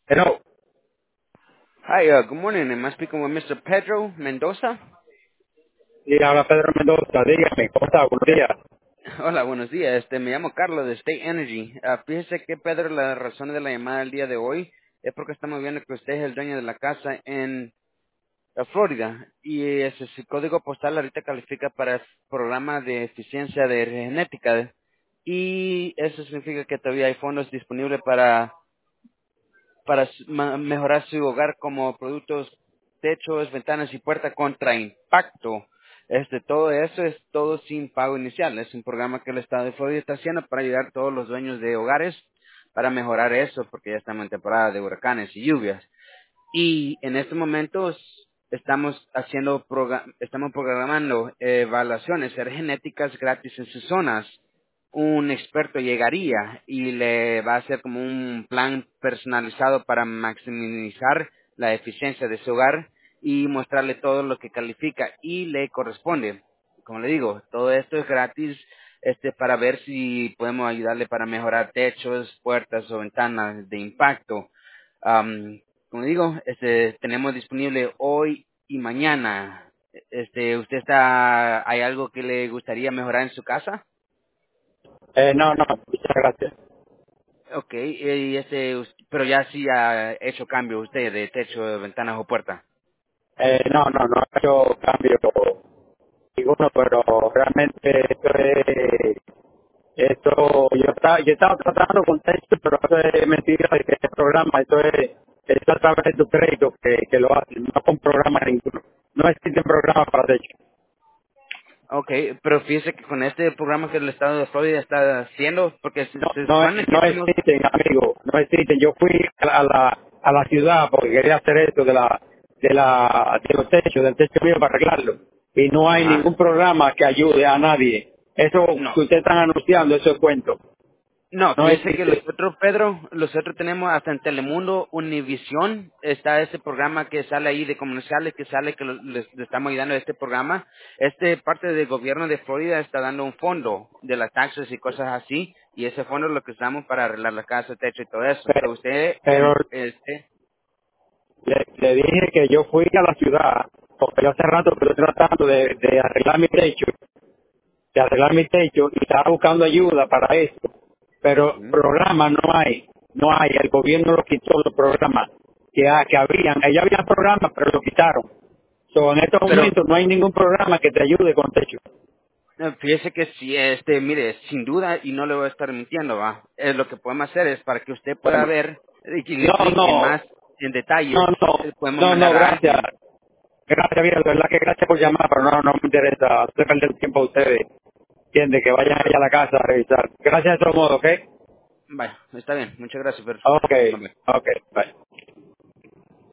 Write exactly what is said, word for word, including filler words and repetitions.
Hello. Hi, uh, good morning. Am I speaking with mister Pedro Mendoza? Sí, habla Pedro Mendoza. Dígame, ¿cómo está? Buenos días. Hola, buenos días. Este, me llamo Carlos de State Energy. Ah, fíjese que, Pedro, la razón de la llamada el día de hoy es porque estamos viendo que usted es el dueño de la casa en eh, Florida y ese su código postal ahorita califica para el programa de eficiencia de genética y eso significa que todavía hay fondos disponibles para para s- ma- mejorar su hogar como productos, techos, ventanas y puertas contra impacto. Este, todo eso es todo sin pago inicial. Es un programa que el Estado de Florida está haciendo para ayudar a todos los dueños de hogares para mejorar eso, porque ya estamos en temporada de huracanes y lluvias. Y en estos momentos estamos haciendo, proga- estamos programando evaluaciones genéticas gratis en sus zonas. Un experto llegaría y le va a hacer como un plan personalizado para maximizar la eficiencia de su hogar y mostrarle todo lo que califica y le corresponde. Como le digo, todo esto es gratis este para ver si podemos ayudarle para mejorar techos, puertas o ventanas de impacto. Am, como digo, este, tenemos disponible hoy y mañana. Este, ¿usted está, hay algo que le gustaría mejorar en su casa? Eh, no, no, muchas gracias. Okay, y este, us- pero ya sí ha hecho cambio usted de techo, ventanas o puerta. Eh, no, no, no he hecho cambio ninguno, pero realmente esto es, esto, yo estaba, yo estaba tratando con texto, pero eso es mentira de que este programa, esto es, es a través de tu crédito que, que lo hacen, no con programa ninguno. No existe programa para techo. Okay, pero fíjese que con este programa que el estado de Florida está haciendo, porque se, No, se no, supone que no estamos, existen, amigo, no existen. Yo fui a la, a la ciudad porque quería hacer esto de la, de la, de los techos, del techo mío para arreglarlo. Y no hay ajá, ningún programa que ayude a nadie. Eso no. que ustedes están anunciando, eso es cuento. No, No fíjese que existe. nosotros, Pedro, nosotros tenemos hasta en Telemundo, Univisión, está ese programa que sale ahí de comerciales, que sale que lo- les, le estamos ayudando a este programa. Este parte del gobierno de Florida está dando un fondo de las taxas y cosas así, y ese fondo es lo que usamos para arreglar la casa, el techo y todo eso. Pero, So, usted, pero el, este, le, le dije que yo fui a la ciudad, porque yo hace rato que estoy tratando de, de arreglar mi techo de arreglar mi techo y estaba buscando ayuda para eso. Pero ujú. programa no hay, no hay, el gobierno lo quitó los programas que, ha- que habían, allá había programas pero lo quitaron. So, en estos pero momentos no hay ningún programa que te ayude con techo. eh, fíjese que si este, mire, sin duda, y no le voy a estar mintiendo, va, eh, lo que podemos hacer es para que usted pueda Bueno, ver y que le no, explique no, más en detalle, no, no, eh, podemos no, no, mandar a gracias. alguien. Gracias, bien, de verdad que gracias por llamar, pero no, no me interesa hacer perder el tiempo a ustedes. Entiende, que vayan allá a la casa a revisar. Gracias de todo modo, ¿ok? Vaya, está bien, muchas gracias, pero Ok, bye-bye. ok, bye.